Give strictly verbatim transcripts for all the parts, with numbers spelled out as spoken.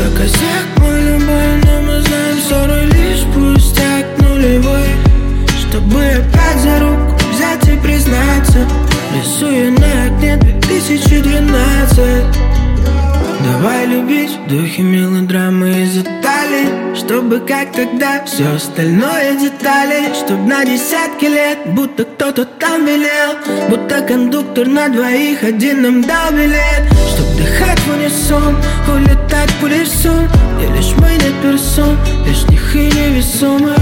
за косяк, мой любой, но мы знаем, ссоры лишь пустяк нулевой. Чтобы опять за руку взять и признаться, рисую на окне две тысячи двенадцать. Давай любить в духе мелодрамы из Италии, чтобы как тогда все остальное детали. Чтоб на десятки лет, будто кто-то там велел, будто кондуктор на двоих один нам дал билет. Чтоб дыхать в унисон, улетать по лесу, и лишь мы не персон, лишних и невесомых.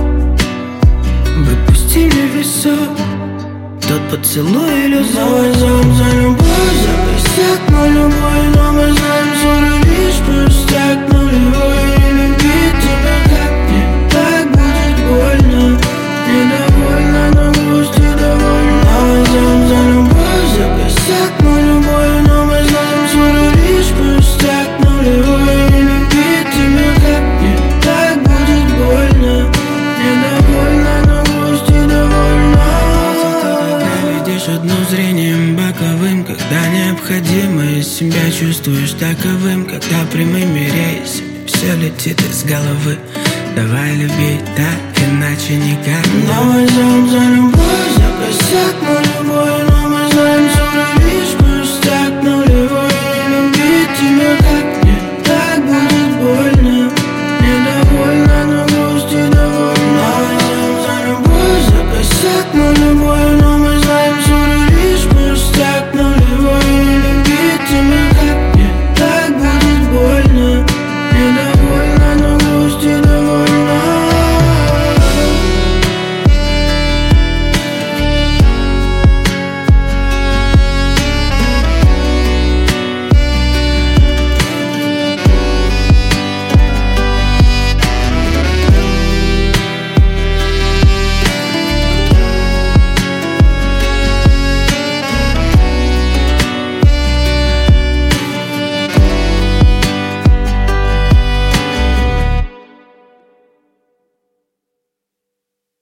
Выпустили весок, тот поцелуй иллюзор. За любовь, за косяк, мой любой, но мы знаем, ссоры лишь пустяк нулевой. И любить тебя как мне так будет больно, недовольна, но грусть и довольна. За любовь, за косяк, мой любой, но мы знаем, ссоры лишь пустяк нулевой. И любить тебя как мне так будет больно, недовольна, но грусть и довольна. Видишь одно зрением боковым, когда необходимо, и себя чувствуешь таковым, когда прямыми рейсами все летит из головы. Давай любить так, иначе никак. Но мы за любовь, за косяк, мой любой, но мы знаем, ссоры